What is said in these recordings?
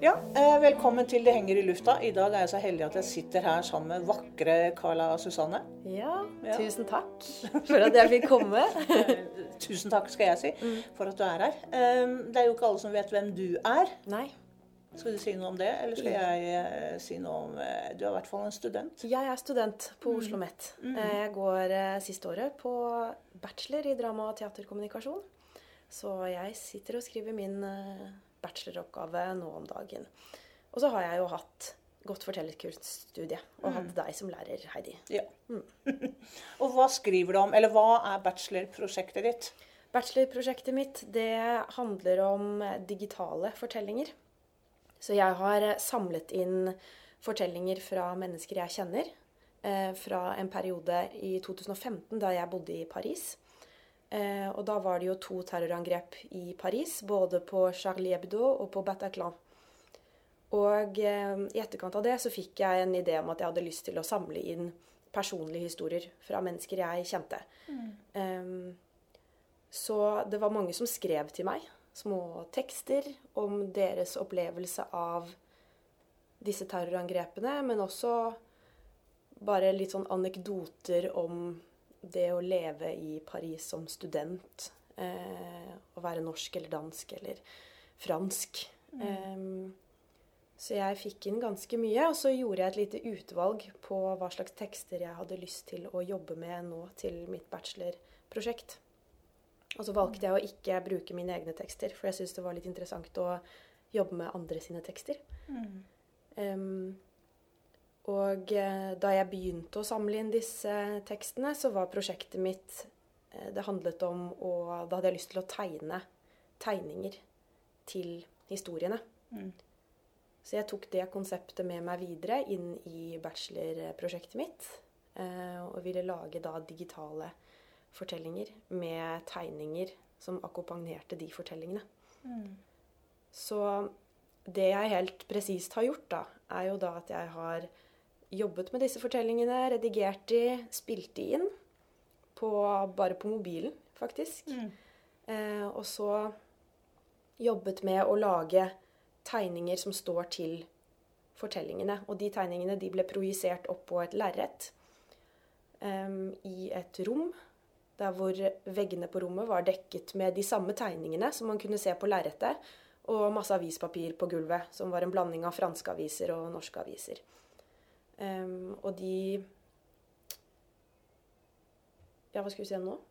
Ja, velkommen til Det henger i lufta. I dag er jeg så heldig at jeg sitter her sammen med vakre Carla Susanne. Ja, tusen takk for at jeg fikk komme. Tusen takk skal jeg si for at du er her. Det er jo ikke alle som vet hvem du er. Nei. Skal du si noe om det, eller skal jeg si noe om... Du er i hvert fall en student. Jeg er student på Oslo Met. Jeg går siste året på bachelor i drama- og teaterkommunikasjon. Så jeg sitter og skriver min bacheloroppgave nå om dagen. Og så har jeg jo gått fortellerkunststudie og hatt deg som lærer, Heidi. Ja. Og hva skriver du om, eller hva er bachelorprosjektet ditt? Bachelorprosjektet mitt, det handler om digitale fortellinger. Så jeg har samlet inn fortellinger fra mennesker jeg kjenner, fra en periode i 2015 da jeg bodde i Paris. Og da var det jo 2 terrorangrep i Paris, både på Charlie Hebdo og på Bataclan. Og i etterkant av det så fikk jeg en idé om at jeg hadde lyst til å samle inn personlige historier fra mennesker jeg kjente. Så det var mange som skrev til meg, små tekster om deres opplevelse av disse terrorangrepene, men også bare litt sånn anekdoter om det å leve i Paris som student, å være norsk eller dansk eller fransk. Så jeg fikk inn ganske mye, og så gjorde jeg et lite utvalg på hva slags tekster jeg hadde lyst til å jobbe med nå til mitt bachelorprosjekt. Og så valgte jeg å ikke bruke mine egne tekster, for jeg synes det var litt interessant å jobbe med andre sine tekster. Og da jeg begynte å samle inn disse tekstene, så var prosjektet mitt, det handlet om, og da hadde jeg lyst til å tegne tegninger til historiene. Så jeg tok det konseptet med meg videre inn i bachelorprosjektet mitt, og ville lage da digitale fortellinger med tegninger som akkompagnerte de fortellingene. Så det jeg helt presist har gjort da, er jo da at jeg har jobbet med disse fortellingene, redigert de, spilt de inn, bare på mobilen, faktisk. Og så jobbet med å lage tegninger som står til fortellingene. Og de tegningene de ble projisert opp på et lerret i et rom, der hvor veggene på rommet var dekket med de samme tegningene som man kunne se på lerretet, og masse avispapir på gulvet, som var en blanding av franske aviser og norske aviser. Og de... Ja, hva skulle vi si nå?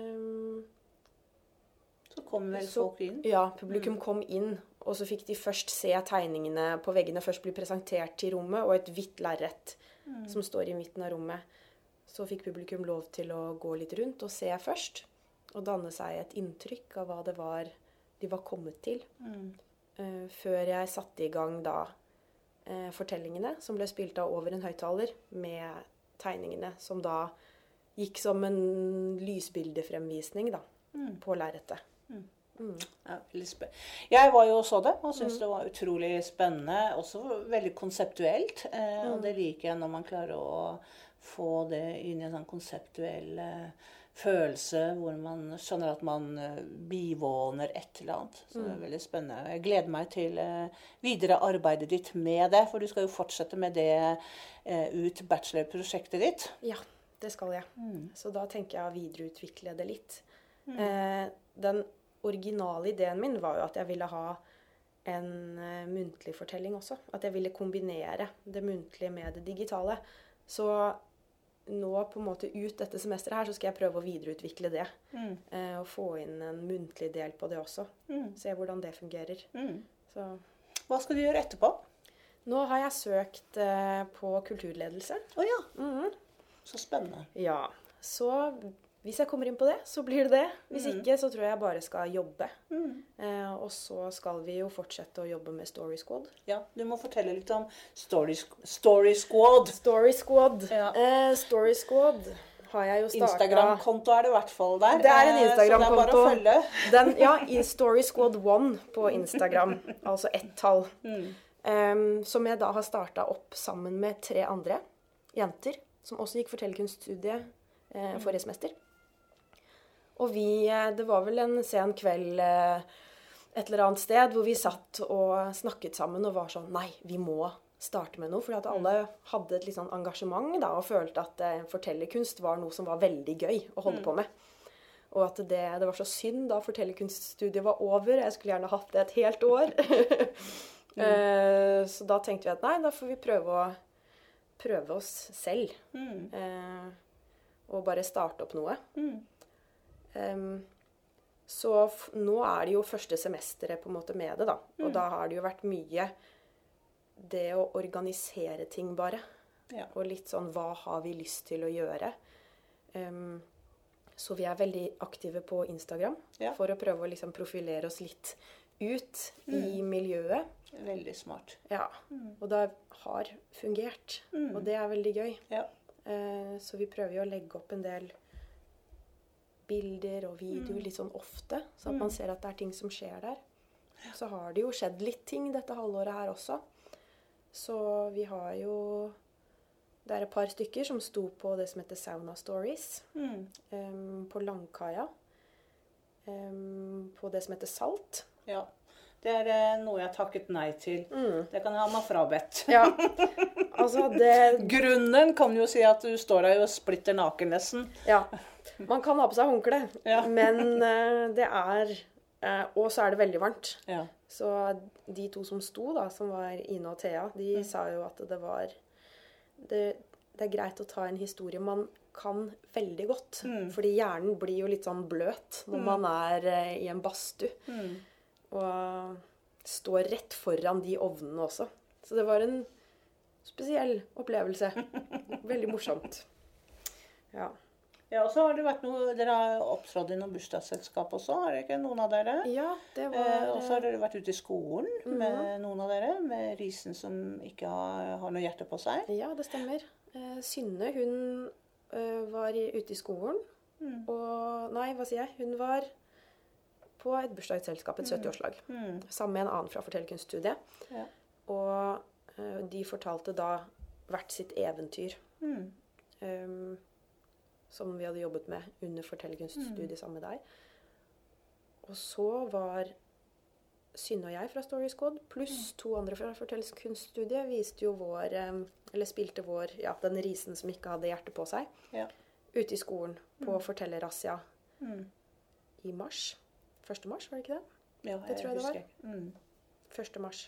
Så kom vel folk inn? Ja, publikum kom inn, og så fikk de først se tegningene på veggene, først bli presentert til rommet, og et hvitt lerret som står i midten av rommet. Så fikk publikum lov til å gå litt rundt og se først, og danne seg et inntrykk av hva det var de var kommet til. Før jeg satte i gang da fortellingene, som ble spilt av over en høyttaler, med tegningene, som da gikk som en lysbildefremvisning da, på lerretet. Ja, jeg var jo så det, og synes det var utrolig spennende, også veldig konseptuelt, og det liker jeg når man klarer å få det inn i en sånn konseptuell følelse, hvor man skjønner at man bivåner et eller annet. Så det er veldig spennende. Jeg gleder meg til videre arbeidet ditt med det, for du skal jo fortsette med det ut bachelorprosjektet ditt. Ja, det skal jeg. Så da tenker jeg å videreutvikle det litt. Den originale ideen min var jo at jeg ville ha en muntlig fortelling også. At jeg ville kombinere det muntlige med det digitale. Så nå på en måte ut dette semesteret her, så skal jeg prøve å videreutvikle det. Og få inn en muntlig del på det også. Se hvordan det fungerer. Så. Hva skal du gjøre etterpå? Nå har jeg søkt på kulturledelse. Ja. Så spennende. Ja, så hvis jeg kommer inn på det, så blir det det. Hvis ikke, så tror jeg bare skal jobbe. Og så skal vi jo fortsette å jobbe med Story Squad. Ja, du må fortelle litt om Story Squad. Story Squad. Ja. Story Squad har jeg jo startet... Instagram-konto er det i hvert fall der. Det er en Instagram-konto. Så det er bare å følge. Ja, i Story Squad 1 på Instagram. Altså 1 tall. Som jeg da har startet opp sammen med 3 andre jenter, som også gikk fortellerkunststudiet forrige semester. Og det var vel en sen kveld et eller annet sted hvor vi satt og snakket sammen og var sånn, nei, vi må starte med noe, fordi at alle hadde et litt sånn engasjement da, og følte at fortellerkunst var noe som var veldig gøy å holde på med. Og at det var så synd da fortellerkunststudiet var over. Jeg skulle gjerne hatt det et helt år. Så da tenkte vi at nei, da får vi prøve oss selv. Og bare starte opp noe. Så nå er det jo første semesteret på en måte med det da. Og da har det jo vært mye det å organisere ting bare. Ja. Og litt sånn, hva har vi lyst til å gjøre? Så vi er veldig aktive på Instagram for å prøve å liksom profilere oss litt ut i miljøet. Veldig smart. Ja, og det har fungert, og det er veldig gøy. Ja. Så vi prøver jo å legge opp en del bilder og videoer litt sånn ofte, så at man ser at det er ting som skjer der. Så har det jo skjedd litt ting dette halvåret her også. Så vi har jo... Det er et par stykker som sto på det som heter Sauna Stories. På Langkaia. På det som heter Salt. Ja, det er noe jeg har takket nei til. Det kan jeg ha meg frabedt. Ja, altså det... Grunnen kan jo si at du står der og splitter naken nesten. Ja, man kan ha på seg håndkle, men det er... Og så er det veldig varmt. Ja. Så de to som sto da, som var Ine og Thea, de sa jo at det var... Det er greit å ta en historie man kan veldig godt. Fordi hjernen blir jo litt sånn bløt når man er i en badstue. Og står rett foran de ovnene også. Så det var en spesiell opplevelse. Veldig morsomt. Ja. Ja, og så har det vært noe... Dere har opptrådt i noen bursdagsselskap også, har det ikke noen av dere? Ja, det var... Og så har dere vært ute i skolen med noen av dere, med Risen som ikke har noe hjerte på seg. Ja, det stemmer. Synne, hun var ute i skolen, og... Nei, hva sier jeg? Hun var på et bursdagsselskap, et 70-årslag, sammen med en annen fra fortellerkunststudiet. Ja. Og de fortalte da hvert sitt eventyr. Som vi hadde jobbet med under fortellerkunststudiet sammen med deg. Og så var Synne og jeg fra Story Squad, pluss to andre fra fortellerkunststudiet, viste jo vår, eller spilte vår, ja, den Risen som ikke hadde hjerte på seg, ute i skolen på Fortellerrazzia i mars. 1. mars, var det ikke det? Ja, det tror jeg det var. 1. mars.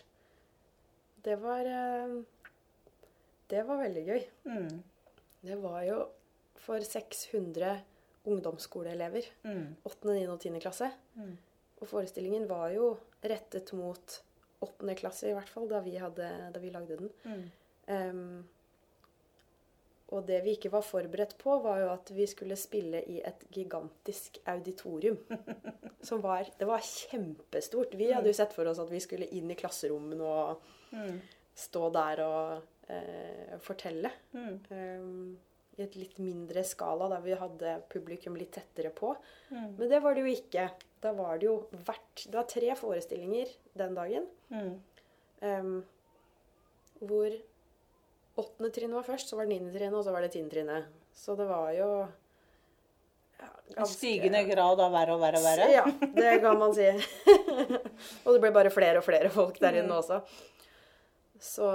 Det var veldig gøy. Det var jo for 600 ungdomsskoleelever, 8., 9. og 10. klasse. Og forestillingen var jo rettet mot 8. klasse i hvert fall, da vi lagde den. Og det vi ikke var forberedt på, var jo at vi skulle spille i et gigantisk auditorium. Det var kjempestort. Vi hadde jo sett for oss at vi skulle inn i klasserommene og stå der og fortelle. I et litt mindre skala, der vi hadde publikum litt tettere på. Men det var det jo ikke. Da var det jo det var 3 forestillinger den dagen. Hvor 8. trinn var først, så var det 9. trinn, og så var det 10. trinnet. Så det var jo... Ja, en stigende grad av verre og verre og verre. Ja, det kan man si. Og det ble bare flere og flere folk der inne også. Så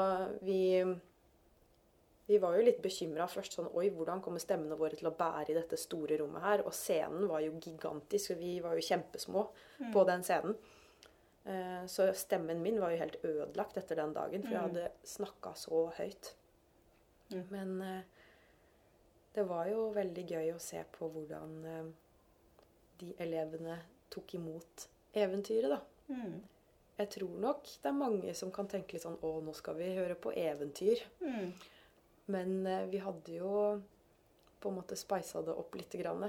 vi var jo litt bekymret først, sånn, oi, hvordan kommer stemmene våre til å bære i dette store rommet her? Og scenen var jo gigantisk, og vi var jo kjempesmå på den scenen. Så stemmen min var jo helt ødelagt etter den dagen, for jeg hadde snakket så høyt. Men det var jo veldig gøy å se på hvordan de elevene tok imot eventyret, da. Jeg tror nok det er mange som kan tenke litt sånn, nå skal vi høre på eventyr. Men vi hadde jo på en måte speiset det opp litt grann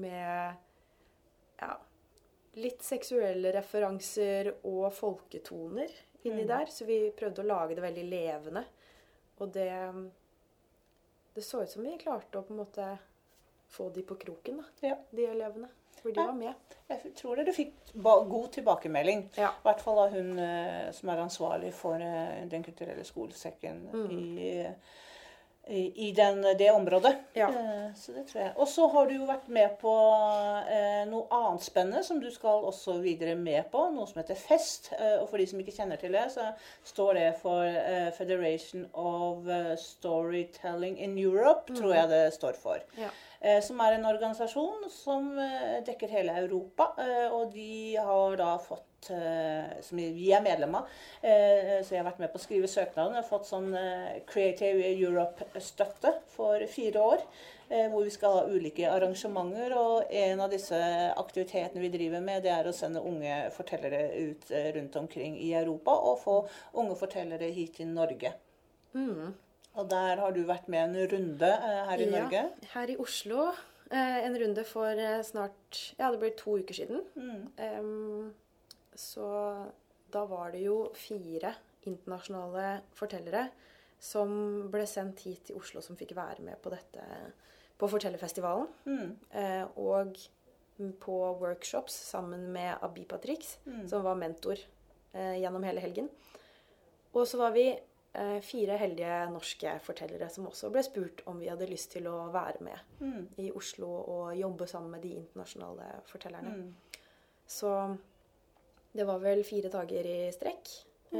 med litt seksuelle referanser og folketoner inni der. Så vi prøvde å lage det veldig levende. Og det så ut som vi klarte å på en måte få de på kroken, da, de elevene. For de var med. Jeg tror dere fikk god tilbakemelding. I hvert fall av hun som er ansvarlig for Den kulturelle skolesekken det området. Ja. Så det tror jeg. Og så har du jo vært med på noe annet spennende som du skal også videre med på, noe som heter FEST. Og for de som ikke kjenner til det, så står det for Federation of Storytelling in Europe, tror jeg det står for. Ja. Som en organisasjon som dekker hele Europa, og de har da fått, som vi medlem av, så jeg har vært med på å skrive søknaden, jeg har fått sånn Creative Europe-støtte for 4 år, hvor vi skal ha ulike arrangementer, og en av disse aktivitetene vi driver med, det å sende unge fortellere ut rundt omkring i Europa, og få unge fortellere hit til Norge. Og der har du vært med en runde her i Norge? Ja, her i Oslo. En runde for snart, det ble 2 uker siden. Så da var det jo 4 internasjonale fortellere som ble sendt hit til Oslo, som fikk være med på dette, på Fortellerfestivalen. Og på workshops sammen med Abi Patrix, som var mentor gjennom hele helgen. Og så var vi 4 heldige norske fortellere som også ble spurt om vi hadde lyst til å være med i Oslo og jobbe sammen med de internasjonale fortellerne. Så det var vel 4 dager i strekk.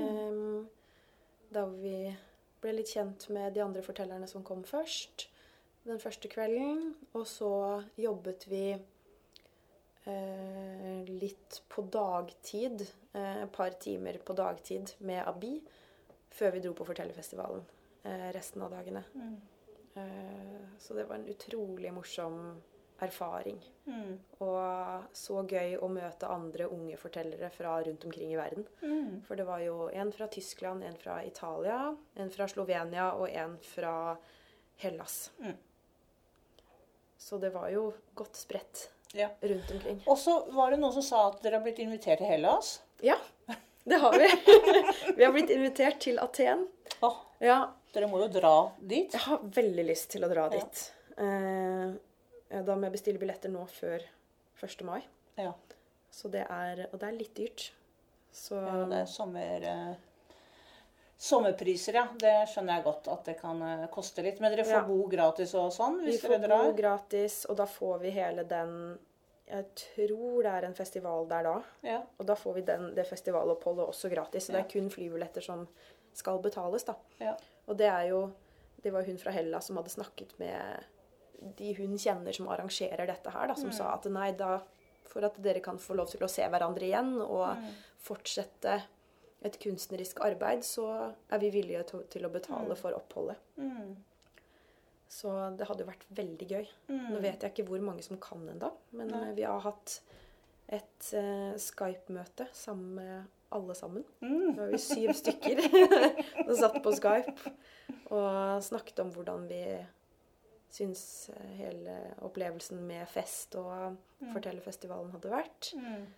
Da vi ble litt kjent med de andre fortellerne som kom først, den første kvelden. Og så jobbet vi litt på dagtid, et par timer på dagtid med Abi, før vi dro på Fortellerfestivalen resten av dagene. Så det var en utrolig morsom erfaring. Og så gøy å møte andre unge fortellere fra rundt omkring i verden. For det var jo en fra Tyskland, en fra Italia, en fra Slovenia og en fra Hellas. Så det var jo godt spredt rundt omkring. Og så var det noen som sa at dere har blitt invitert til Hellas? Ja. Det har vi. Vi har blitt invitert til Aten. Ja. Dere må jo dra dit. Jeg har veldig lyst til å dra dit. Da må jeg bestille billetter nå før 1. mai. Ja. Så og det er litt dyrt. Så det er sommerpriser, ja. Det skjønner jeg godt at det kan koste litt. Men dere får bo gratis og sånn hvis dere drar? Vi får bo gratis, og da får vi hele den... Jeg tror det er en festival der da. Ja. Og da får vi det festivaloppholdet også gratis. Så det er kun flybilletter som skal betales da. Ja. Og det var hun fra Hellas som hadde snakket med de hun kjenner som arrangerer dette her da, som sa at nei, for at dere kan få lov til å se hverandre igjen og fortsette et kunstnerisk arbeid, så er vi villige til å betale for oppholdet. Så det hadde vært veldig gøy. Nå vet jeg ikke hvor mange som kan enda, men vi har hatt et Skype-møte sammen med alle sammen. Det var jo 7 stykker som satt på Skype og snakket om hvordan vi syns hele opplevelsen med fest og Fortellerfestivalen hadde vært.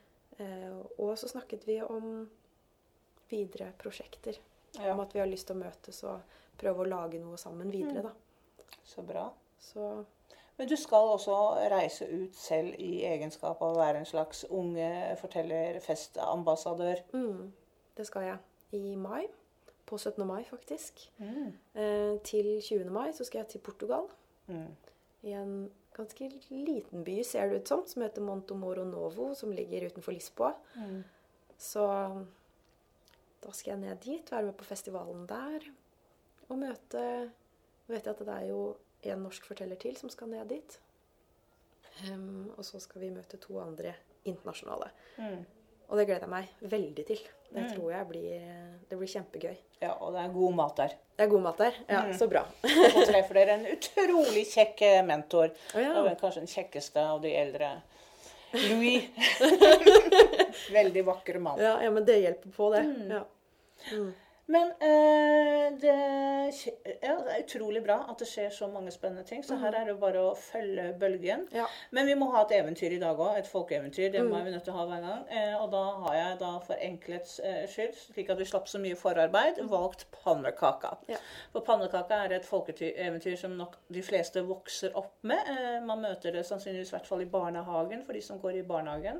Og så snakket vi om videre prosjekter. Om at vi har lyst til å møtes og prøve å lage noe sammen videre da. Så bra. Men du skal også reise ut selv i egenskap av å være en slags unge fortellerfestambassadør. Det skal jeg. I mai. På 17. mai, faktisk. Til 20. mai så skal jeg til Portugal. I en ganske liten by, ser det ut som heter Monte Moro Novo, som ligger utenfor Lisboa. Så da skal jeg ned dit, være med på festivalen der, og møte... vet jeg at det er jo en norsk forteller til som skal ned dit. Og så skal vi møte 2 andre internasjonale. Og det gleder jeg meg veldig til. Det tror jeg blir kjempegøy. Ja, og det er god mat der. Det er god mat der, ja, så bra. Og så treffer dere en utrolig kjekk mentor. Det er kanskje den kjekkeste av de eldre. Louis. Veldig vakker mann. Ja, men det hjelper på det. Ja. Men det er utrolig bra at det skjer så mange spennende ting, så her er det bare å følge bølgen. Ja. Men vi må ha et eventyr i dag også, et folkeeventyr, det må vi nødt til å ha hver gang. Og da har jeg for enkelhets skyld, slik at vi slapp så mye forarbeid, valgt pannekaka. Ja. For pannekaka er et folkeeventyr som nok de fleste vokser opp med. Man møter det sannsynligvis i hvert fall i barnehagen, for de som går i barnehagen.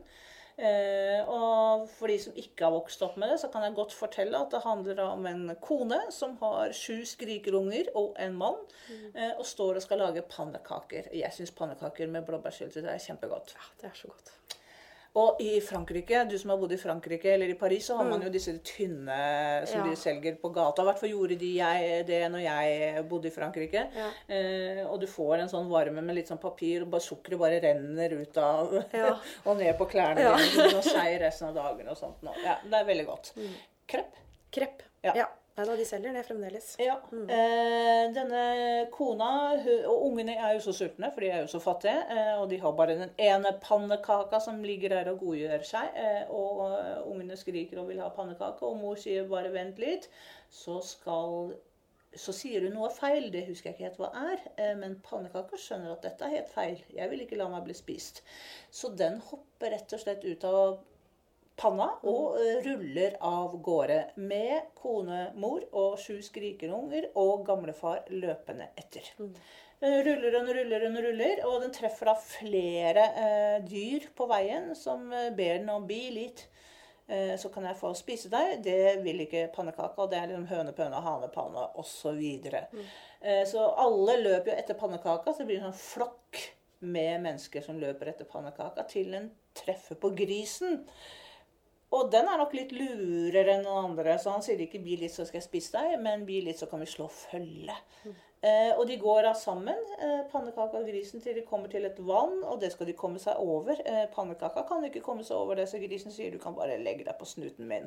Og for de som ikke har vokst opp med det, så kan jeg godt fortelle at det handler om en kone som har 7 skrikerunger og en mann, og står og skal lage pannekaker. Jeg synes pannekaker med blåbærsyltetøy er kjempegodt. Ja, det er så godt. Og i Frankrike, du som har bodd i Frankrike eller i Paris, så har man jo disse tynne som de selger på gata. I hvert fall gjorde de det når jeg bodde i Frankrike. Og du får en sånn varme med litt sånn papir, og sukkeret bare renner ut av og ned på klærne dine, og skeier resten av dagen og sånt. Ja, det er veldig godt. Krepp? Krepp, ja. Nei da, de selger det fremdeles. Ja. Denne kona og ungene er jo så sultne, for de er jo så fattige, og de har bare den ene pannekaka som ligger der og godgjør seg, og ungene skriker og vil ha pannekake, og mor sier bare vent litt, så sier hun noe feil, det husker jeg ikke helt hva men pannekaker skjønner at dette er helt feil, jeg vil ikke la meg bli spist. Så den hopper rett og slett ut av panna og ruller av gårde med konemor og 7 skrikerunger og gamlefar løpende etter. Ruller, og den treffer da flere dyr på veien som ber den om bli litt. Så kan jeg få spise deg. Det vil ikke pannekaka, og det er liksom hønepøne, hanepanne og så videre. Så alle løper jo etter pannekaka, så det blir en sånn flokk med mennesker som løper etter pannekaka til en treffer på grisen. Og den er nok litt lurere enn den andre, så han sier ikke «Bli litt, så skal jeg spise deg», men «Bli litt, så kan vi slå følge». Og de går da sammen, pannekaka og grisen, til de kommer til et vann, og det skal de komme seg over. Pannekaka kan ikke komme seg over det, så grisen sier «Du kan bare legge deg på snuten min».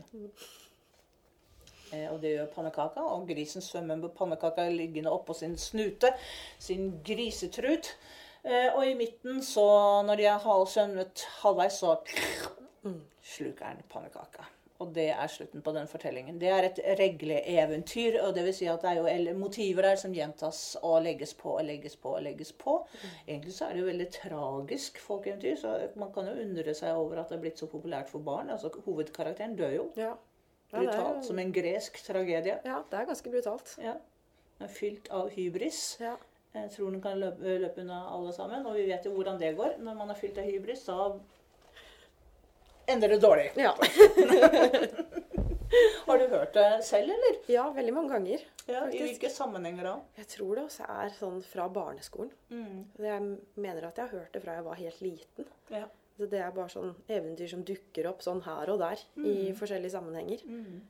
Og det gjør pannekaka, og grisen svømmer med pannekaka liggende oppå sin snute, sin grisetrut. Og i midten, så når de har svømmet halvveis, så sluker den pannekaka. Og det er slutten på den fortellingen. Det er et regleeventyr, og det vil si at det er jo motiver der som gjentas og legges på og legges på og legges på. Egentlig så er det jo veldig tragisk folkeeventyr, så man kan jo undre seg over at det er blitt så populært for barn. Altså hovedkarakteren dør jo. Brutalt, som en gresk tragedie. Ja, det er ganske brutalt. Ja. Den er fylt av hybris. Jeg tror den kan løpe unna alle sammen, og vi vet jo hvordan det går. Når man er fylt av hybris, så ender det dårlig. Ja. Har du hørt det selv, eller? Ja, veldig mange ganger. Ja, i hvilke sammenhenger da? Jeg tror det også er sånn fra barneskolen. Jeg mener at jeg har hørt det fra jeg var helt liten. Ja. Det er bare sånn eventyr som dukker opp sånn her og der i forskjellige sammenhenger.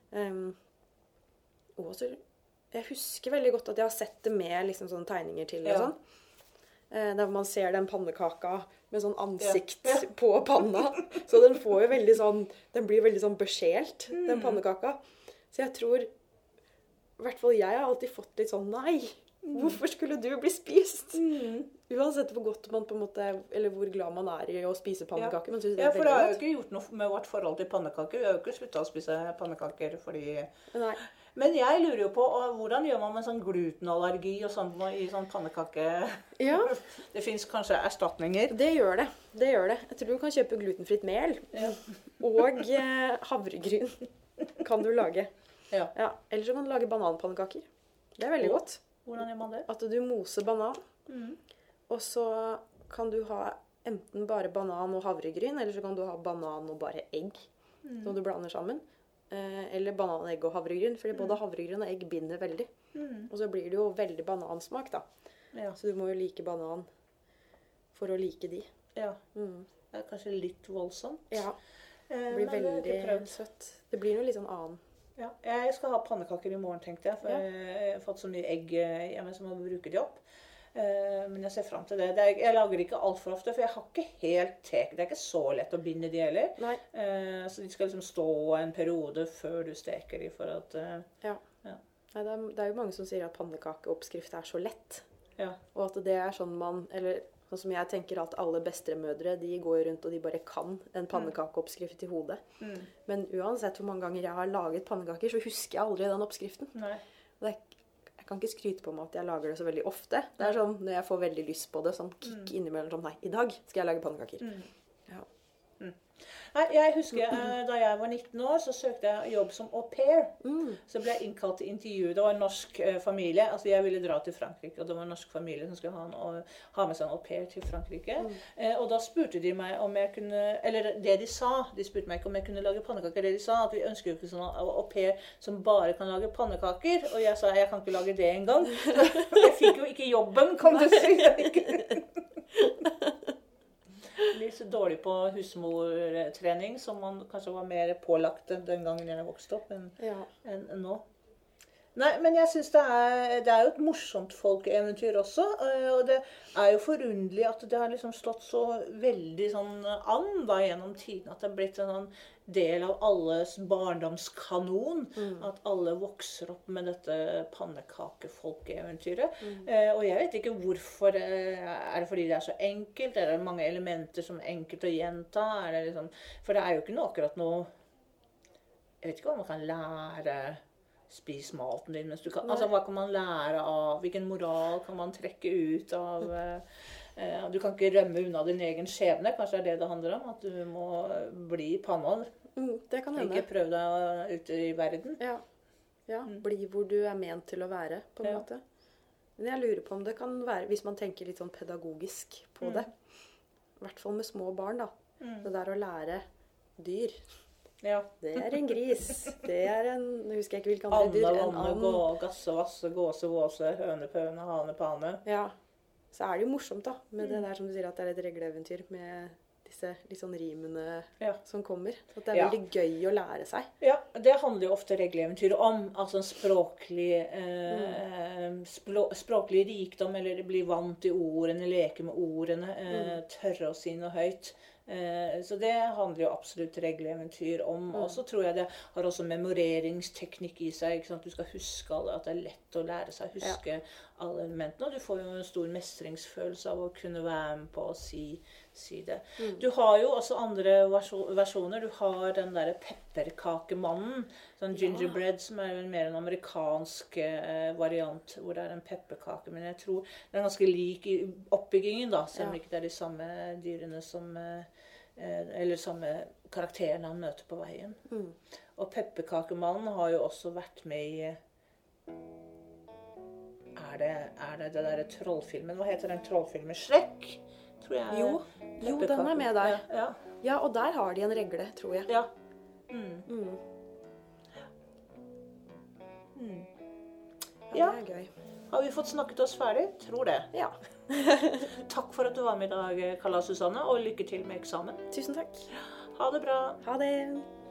Og så, jeg husker veldig godt at jeg har sett det med liksom sånne tegninger til og sånn. Der man ser den pannekaka med sånn ansikt på panna. Så den får jo veldig sånn, den blir veldig sånn beskjelt, den pannekaka. Så jeg tror, i hvert fall jeg har alltid fått litt sånn, nei, hvorfor skulle du bli spist? Uansett hvor godt man på en måte, eller hvor glad man er i å spise pannekaker. Man synes det er for det har jo ikke gjort noe med vårt forhold til pannekaker. Vi har jo ikke sluttet å spise pannekaker fordi... Nei. Men jeg lurer jo på, hvordan gjør man med sånn glutenallergi og sånn i sånn pannekake? Ja. Det finnes kanskje erstatninger? Det gjør det. Jeg tror du kan kjøpe glutenfritt mel. Og havregryn kan du lage. Ja. Eller så kan du lage bananpannekaker. Det er veldig godt. Hvordan gjør man det? At du moser banan. Og så kan du ha enten bare banan og havregryn, eller så kan du ha banan og bare egg, som du blander sammen. Eller banan, egg og havregryn, fordi både havregryn og egg binder veldig. Og så blir det jo veldig banansmak da. Så du må jo like banan for å like de. Ja, det er kanskje litt voldsomt. Ja, det blir veldig søtt. Det blir noe litt sånn annen. Ja, jeg skal ha pannekaker i morgen, tenkte jeg, for jeg har fått så mye egg hjemme som jeg bruker de opp. Men jeg ser frem til det. Jeg lager ikke alt for ofte, for jeg har ikke helt tek. Det er ikke så lett å binde de heller. Så de skal liksom stå en periode før du steker de for at... Nei, det er jo mange som sier at pannekakeoppskrift er så lett. Og at det er sånn man, eller sånn som jeg tenker at alle bestemødre, de går rundt og de bare kan en pannekakeoppskrift i hodet. Men uansett hvor mange ganger jeg har laget pannekaker, så husker jeg aldri den oppskriften. Jeg kan ikke skryte på meg at jeg lager det så veldig ofte. Det er sånn, når jeg får veldig lyst på det, sånn kick innimellom, sånn, nei, i dag skal jeg lage pannekaker. Nei, jeg husker da jeg var 19 år, så søkte jeg jobb som au pair. Så ble jeg innkalt til intervju. Det var en norsk familie. Altså, jeg ville dra til Frankrike, og det var en norsk familie som skulle ha med seg en au pair til Frankrike. Og da spurte de meg om jeg kunne, eller det de sa, de spurte meg ikke om jeg kunne lage pannekaker. Det de sa, at vi ønsker jo ikke sånn au pair som bare kan lage pannekaker. Og jeg sa, jeg kan ikke lage det engang. Jeg fikk jo ikke jobben, kan du si. Litt så dårlig på husmortrening, som man kanskje var mer pålagt den gangen jeg vokste opp enn nå. Nei, men jeg synes det er jo et morsomt folkeeventyr også, og det er jo forunderlig at det har liksom slått så veldig sånn an da gjennom tiden, at det har blitt en sånn del av alles barndomskanon, at alle vokser opp med dette pannekakefolkeeventyret. Og jeg vet ikke hvorfor, er det fordi det er så enkelt, er det mange elementer som er enkelt å gjenta, er det liksom, for det er jo ikke noe akkurat noe, jeg vet ikke hva man kan lære. Spis maten din mens du kan. Altså, hva kan man lære av? Hvilken moral kan man trekke ut av? Du kan ikke rømme unna din egen skjebne. Kanskje er det handler om? At du må bli panna. Det kan hende. Ikke prøve deg ute i verden. Ja, bli hvor du er ment til å være, på en måte. Men jeg lurer på om det kan være, hvis man tenker litt sånn pedagogisk på det, i hvert fall med små barn da, det der å lære dyr. Ja. Det er en gris. Det er en, jeg husker ikke hvilke andre dyr. Anne, gasse, vasse, gåse, våse, høne, pøne, hane, pane. Ja, så er det jo morsomt da, med det der som du sier at det er et regleeventyr med disse litt sånn rimene som kommer. At det er veldig gøy å lære seg. Ja, det handler jo ofte regleeventyr om, altså en språklig rikdom, eller bli vant til ordene, leke med ordene, tørre å si noe høyt. Så det handler jo absolutt regleeventyr om. Og så tror jeg det har også memoreringsteknikk i seg. Ikke sant? Du skal huske alle, at det er lett å lære seg å huske alle elementene. Og du får jo en stor mestringsfølelse av å kunne være med på å si det. Du har jo også andre versjoner. Du har den der pepperkakemannen, sånn gingerbread, som er jo mer en amerikansk variant, hvor det er en pepperkake. Men jeg tror det er ganske lik i oppbyggingen da, selv om ikke det er de samme dyrene som eller samme karakterene han møter på veien. Og pepperkakemannen har jo også vært med i er det der trollfilmen? Hva heter den trollfilmen? Shrek, tror jeg. Jo, den er med der. Ja, og der har de en regle, tror jeg. Ja. Ja, det er gøy. Har vi fått snakket oss ferdig? Tror det. Ja. Takk for at du var med i dag, Karla Susanne, og lykke til med eksamen. Tusen takk. Ha det bra. Ha det.